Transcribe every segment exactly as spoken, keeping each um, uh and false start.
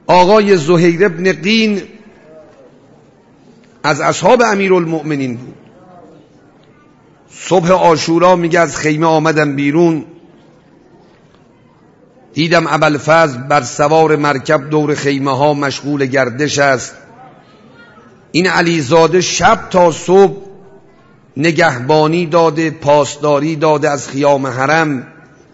آقای زهیر ابن قین از اصحاب امیرالمؤمنین بود. صبح عاشورا میگه از خیمه آمدم بیرون، دیدم ابوالفضل بر سوار مرکب دور خیمه ها مشغول گردش است. این علیزاده شب تا صبح نگهبانی داده، پاسداری داده از خیام حرم.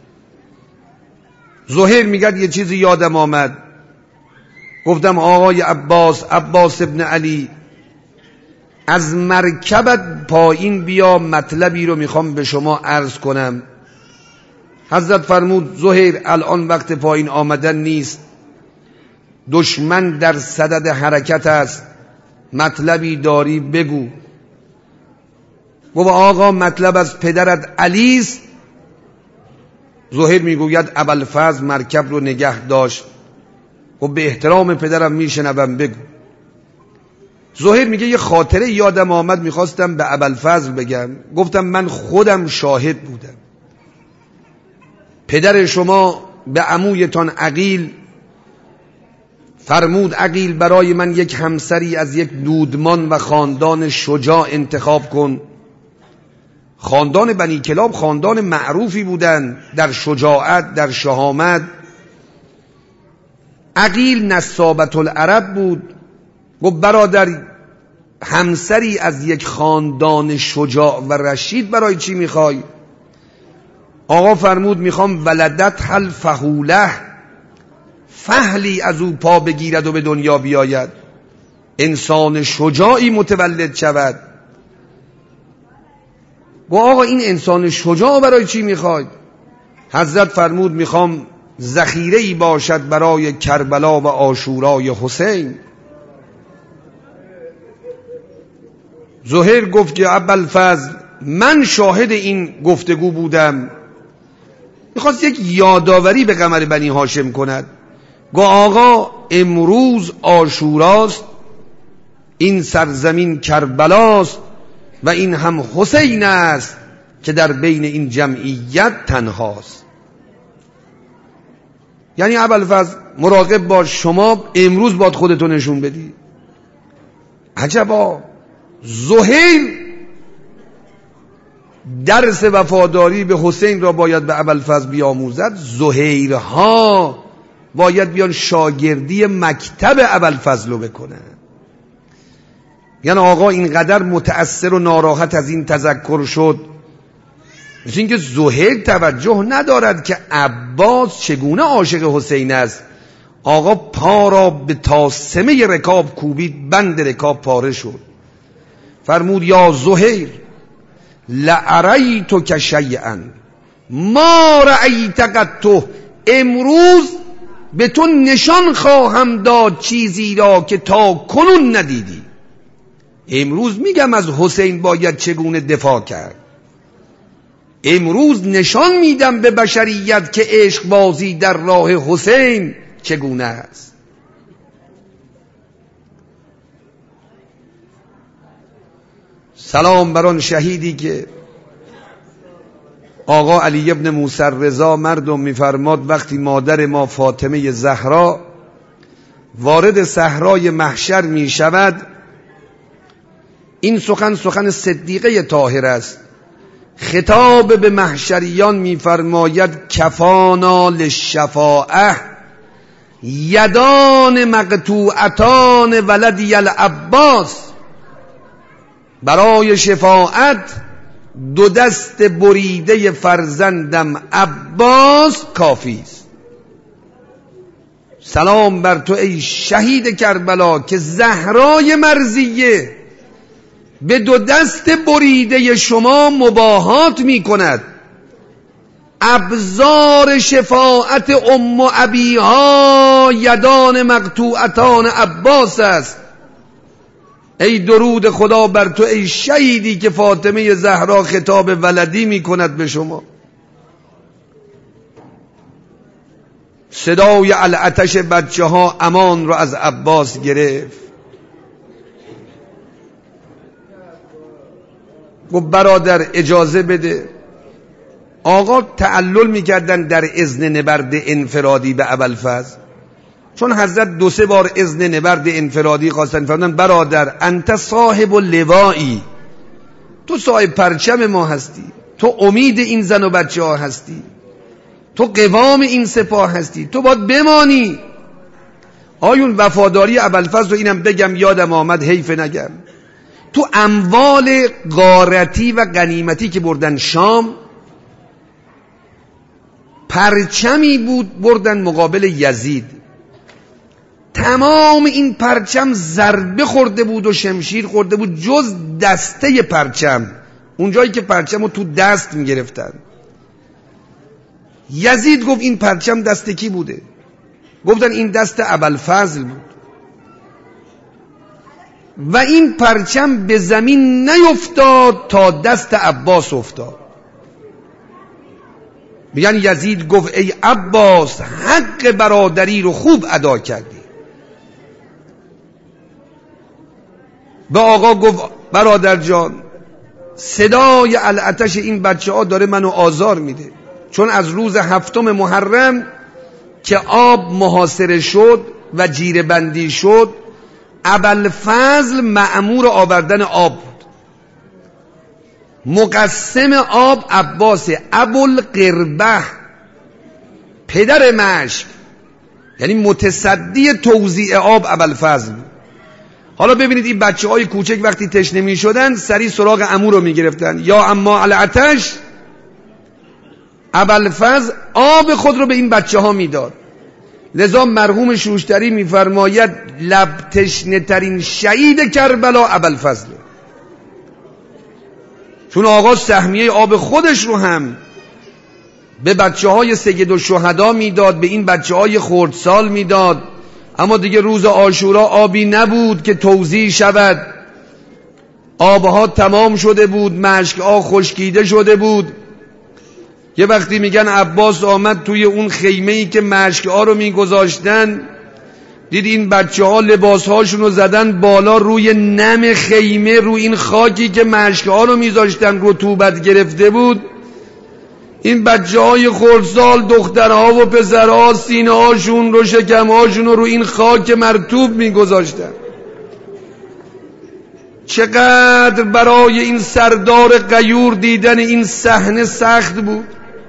زهیر میگه یه چیزی یادم آمد، گفتم آقای عباس، عباس ابن علی، از مرکبت پایین بیا، مطلبی رو میخوام به شما عرض کنم. حضرت فرمود زهیر الان وقت پایین آمدن نیست، دشمن در صدد حرکت است، مطلبی داری بگو. گفت آقا مطلب از پدرت علی است. زهیر میگوید ابوالفضل مرکب رو نگه داشت. گفت به احترام پدرم میشنوم، بگو. زهیر میگه یه خاطره یادم آمد، میخواستم به ابوالفضل بگم. گفتم من خودم شاهد بودم، پدر شما به عمویتان عقیل فرمود عقیل برای من یک همسری از یک دودمان و خاندان شجاع انتخاب کن. خاندان بنی کلاب خاندان معروفی بودن در شجاعت، در شهامت. عقیل نسابت العرب بود. گفت برادر همسری از یک خاندان شجاع و رشید برای چی میخوای؟ آقا فرمود میخوام ولدت حل فهوله، فهلی از او پا بگیرد و به دنیا بیاید، انسان شجاعی متولد شود. و آقا این انسان شجاع برای چی میخوای؟ حضرت فرمود میخوام ذخیره‌ای باشد برای کربلا و عاشورای حسین. زهیر گفت که ابوالفضل من شاهد این گفتگو بودم. میخواست یک یادآوری به قمر بنی هاشم کند. گفت آقا امروز عاشوراست، این سرزمین کربلاست و این هم حسین است که در بین این جمعیت تنهاست. یعنی ابوالفضل مراقب باش، شما امروز باید خودتو نشون بدی. عجبا، زهیر درس وفاداری به حسین را باید به ابوالفضل بیاموزد، زهیرها باید بیان شاگردی مکتب ابوالفضل رو بکنن. یعنی آقا اینقدر متأثر و ناراحت از این تذکر شد، مثل اینکه زهیر توجه ندارد که عباس چگونه عاشق حسین است. آقا پا را به تاسمه رکاب کوبید، بند رکاب پاره شد. فرمود یا زهیر لأریتک شیئا ما رأیت قط، امروز به تو نشان خواهم داد چیزی را که تا کنون ندیدی. امروز میگم از حسین باید چگونه دفاع کرد. امروز نشان میدم به بشریت که عشق بازی در راه حسین چگونه است. سلام بر آن شهیدی که آقا علی ابن موسی رضا مردم میفرماد وقتی مادر ما فاطمه زهرا وارد صحرای محشر میشود، این سخن سخن صدیقه طاهر است، خطاب به محشریان میفرماید کفانا للشفاعه یدان مقطوعتان ولدی العباس، برای شفاعت دو دست بریده فرزندم عباس کافی است. سلام بر تو ای شهید کربلا که زهرای مرضیه به دو دست بریده شما مباهات می کند. ابزار شفاعت ام و ابیها یدان مقطوعتان عباس است. ای درود خدا بر تو ای شهیدی که فاطمه زهرا خطاب ولدی می کند به شما. صدای العطش بچه ها امان رو از عباس گرفت. گفت برادر اجازه بده. آقا تعلل میکردن در اذن نبرد انفرادی به ابوالفضل. چون حضرت دو سه بار اذن نبرد انفرادی خواستن، فرمودن برادر انت صاحب اللوایی، تو صاحب پرچم ما هستی، تو امید این زن و بچه ها هستی، تو قوام این سپاه هستی، تو باید بمانی. آیون وفاداری ابوالفضل رو اینم بگم یادم آمد حیف نگم، تو اموال غارتی و غنیمتی که بردن شام، پرچمی بود بردن مقابل یزید، تمام این پرچم ضربه خورده بود و شمشیر خورده بود جز دسته پرچم، اونجایی که پرچم رو تو دست میگرفتن. یزید گفت این پرچم دست کی بوده؟ گفتن این دست ابوالفضل بود و این پرچم به زمین نیفتاد تا دست عباس افتاد. میگن یزید گفت ای عباس حق برادری رو خوب ادا کردی. به آقا گفت برادر جان صدای العطش این بچه ها داره منو آزار میده، چون از روز هفتم محرم که آب محاصره شد و جیره بندی شد، ابوالفضل مأمور آوردن آب بود، مقسم آب عباس ابوالقربه پدر مشک، یعنی متصدی توزیع آب ابوالفضل. حالا ببینید این بچه های کوچک وقتی تشنه می شدن سری سراغ عمو رو می گرفتن، یا اما العطش، ابوالفضل آب خود رو به این بچه ها می داد. لذا مرحوم شوشتری می فرماید لب تشنه ترین شهید کربلا ابوالفضل، چون آقا سهمیه آب خودش رو هم به بچه های سید و شهدا می داد، به این بچه های خردسال می داد. اما دیگه روز عاشورا آبی نبود که توزیع شود، آبها تمام شده بود، مشک‌ها خشکیده شده بود. یه وقتی میگن عباس آمد توی اون خیمه‌ای که مشک‌ها رو میگذاشتن، دید این بچه ها لباسهاشون رو زدن بالا روی نم خیمه، روی این خاکی که مشک‌ها رو میذاشتن رطوبت گرفته بود. این بچه های خردسال دخترها و پسرها سینه هاشون رو شکم هاشون رو رو این خاک مرطوب می گذاشتن. چقدر برای این سردار غیور دیدن این صحنه سخت بود.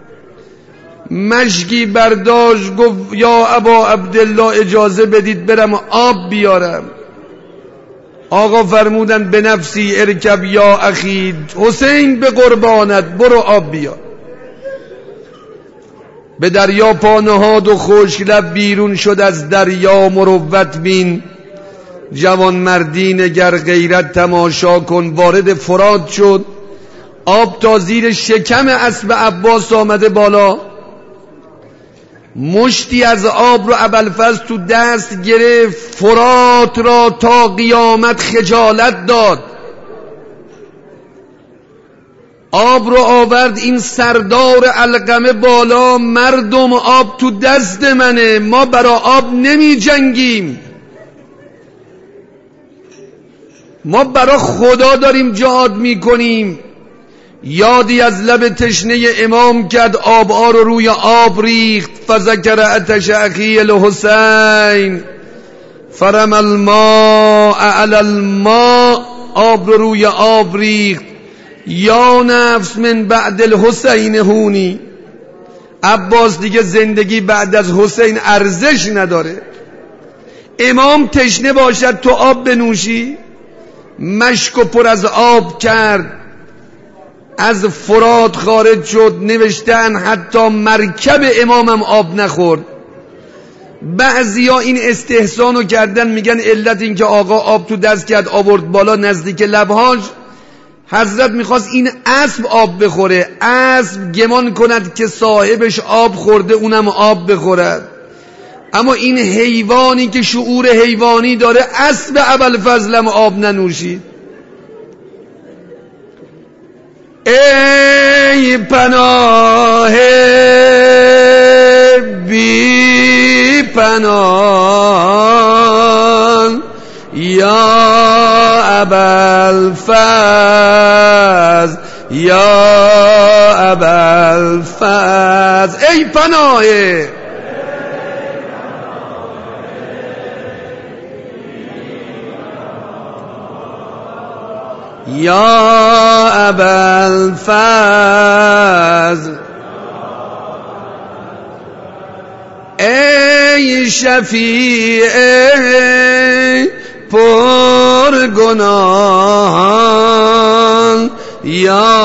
مشکی برداشت گفت یا ابا عبدالله اجازه بدید برم آب بیارم. آقا فرمودن به نفسی ارکب یا اخی، حسین به قربانت برو آب بیار. به دریا پا نهاد و خشک لب بیرون شد از دریا مروت بین. جوان مردین گر غیرت تماشا کن، وارد فرات شد. آب تا زیر شکم اسب عباس آمده بالا. مشتی از آب رو ابوالفضل تو دست گرفت، فرات را تا قیامت خجالت داد. آب رو آورد این سردار علقمه بالا، مردم آب تو دست منه، ما برا آب نمی جنگیم، ما برا خدا داریم جهاد می کنیم. یادی از لب تشنه امام کرد، آب ها رو روی آب ریخت. فذکر عطش اخی الحسین فرم الماء علی الماء، آب رو روی آب ریخت. یا نفس من بعد الحسین هونی، عباس دیگه زندگی بعد از حسین ارزش نداره. امام تشنه باشد تو آب بنوشی؟ مشک و پر از آب کرد، از فرات خارج شد. نوشتن حتی مرکب امامم آب نخورد. بعضیا این استحسانو کردن، میگن علت این که آقا آب تو دست کرد آورد بالا نزدیک لبهاش، حضرت میخواست این اسب آب بخوره، اسب گمان کند که صاحبش آب خورده اونم آب بخورد. اما این حیوانی که شعور حیوانی داره، اسب ابوالفضلم آب ننوشید. ای پناه بی پناه یا ابوالفضل، یا ابوالفضل، ای پناه یا ابوالفضل ای شفیع پرگناهان یا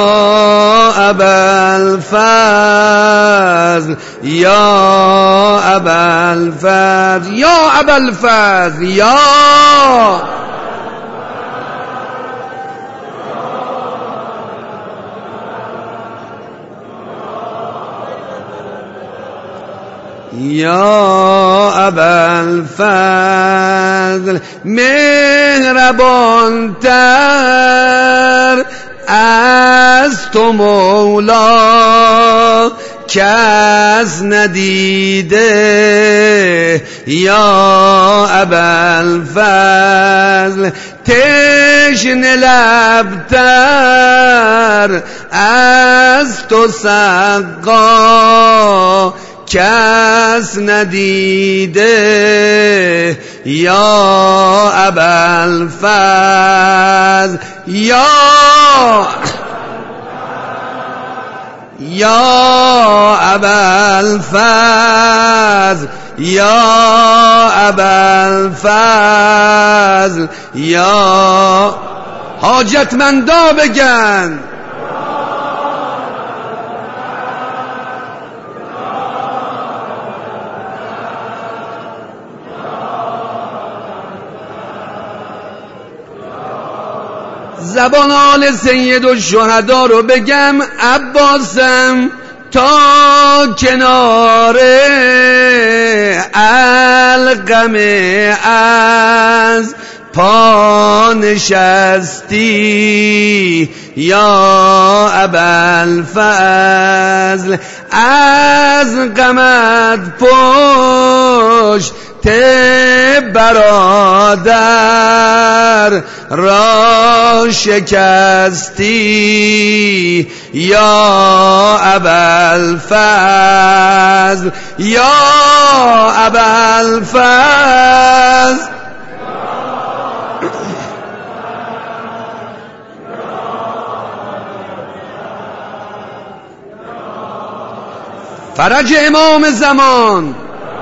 ابوالفضل یا ابوالفضل یا ابوالفضل یا یا ابوالفضل مهربان تر از تو مولا کس ندیده یا ابوالفضل تشنه لبتر از تو سقا کس ندیده یا ابوالفضل یا یا ابوالفضل یا ابوالفضل یا حاجتمندا بگن زبان آل سید الشهدا رو بگم عباسم تا کنار القمه از پا نشستی یا ابوالفضل از غمت پشت برادر را شکستی یا ابوالفضل یا ابوالفضل فرج امام زمان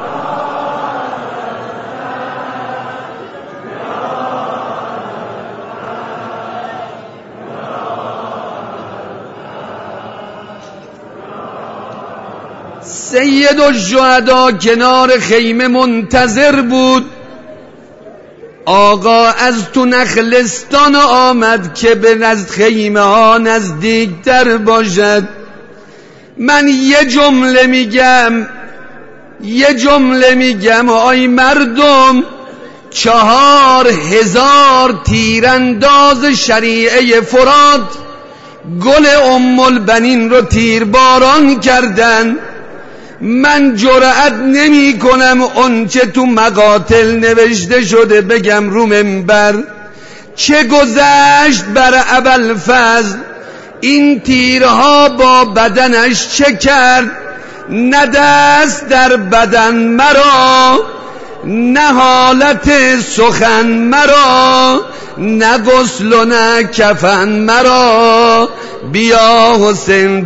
سید الشهدا کنار خیمه منتظر بود. آقا از تو نخلستان آمد که به نزد خیمه ها نزدیکتر باشد. من یه جمله میگم یه جمله میگم آی مردم، چهار هزار تیرانداز شریعه فرات گل ام البنین رو تیرباران کردن. من جرأت نمی کنم اون چه تو مقاتل نوشته شده بگم رو منبر. چه گذشت بر ابوالفضل، این تیرها با بدنش چه کرد؟ نه دست در بدن مرا، نه حالت سخن مرا، نه غسل و نه کفن مرا. بیا حسین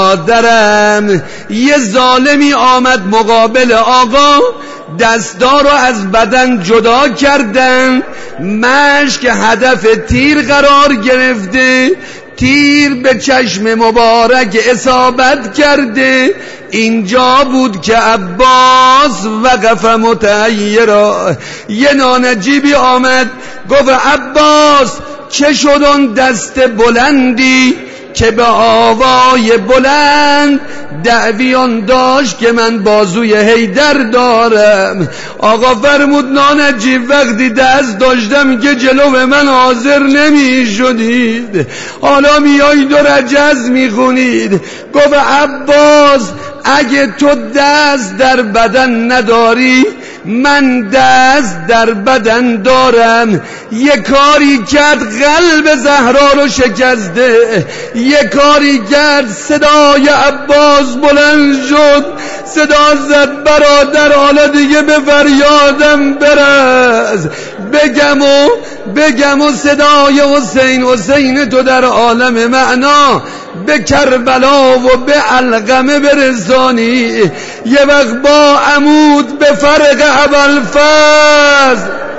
برادرم. یه ظالمی آمد مقابل آقا، دستا رو از بدن جدا کردن، مشک هدف تیر قرار گرفته، تیر به چشم مبارک اصابت کرده. اینجا بود که عباس وقف متحیرا. یه نانجیبی آمد گفت عباس چه شد اون دست بلندی که به آوای بلند دعویان داشت که من بازوی حیدر دارم؟ آقا فرمود نانجیب وقتی دست داشتم که جلو من حاضر نمی شدید، حالا میایید و رجز میخونید. گفت عباس اگه تو دست در بدن نداری من دست در بدن دارم. یه کاری کرد قلب زهرا رو شکسته، یه کاری کرد صدای عباس بلند شد، صدا زد برادر حالا دیگه به فریادم برس، بگم و بگم و صدای حسین حسین تو در عالم معنا به کربلا و به علقمه برسانی، یه وقت با عمود به فرق ابوالفضل